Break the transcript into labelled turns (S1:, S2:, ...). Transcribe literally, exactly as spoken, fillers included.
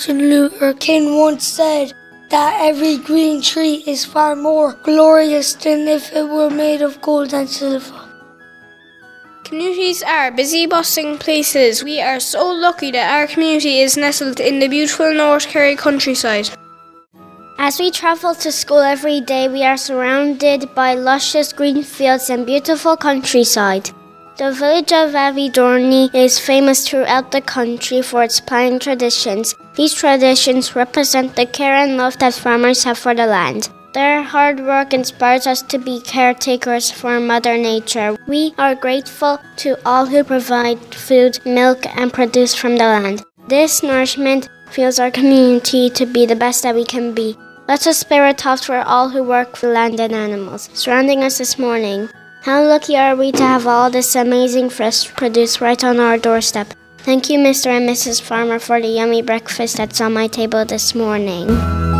S1: Martin Luther King once said that every green tree is far more glorious than if it were made of gold and silver.
S2: Communities are busy, bustling places. We are so lucky that our community is nestled in the beautiful North Kerry countryside.
S3: As we travel to school every day, we are surrounded by luscious green fields and beautiful countryside. The village of Avidorney is famous throughout the country for its planting traditions. These traditions represent the care and love that farmers have for the land. Their hard work inspires us to be caretakers for Mother Nature. We are grateful to all who provide food, milk, and produce from the land. This nourishment fuels our community to be the best that we can be. Let us spare a thought for all who work for land and animals surrounding us this morning. How lucky are we to have all this amazing fresh produce right on our doorstep. Thank you, Mister and Missus Farmer, for the yummy breakfast that's on my table this morning.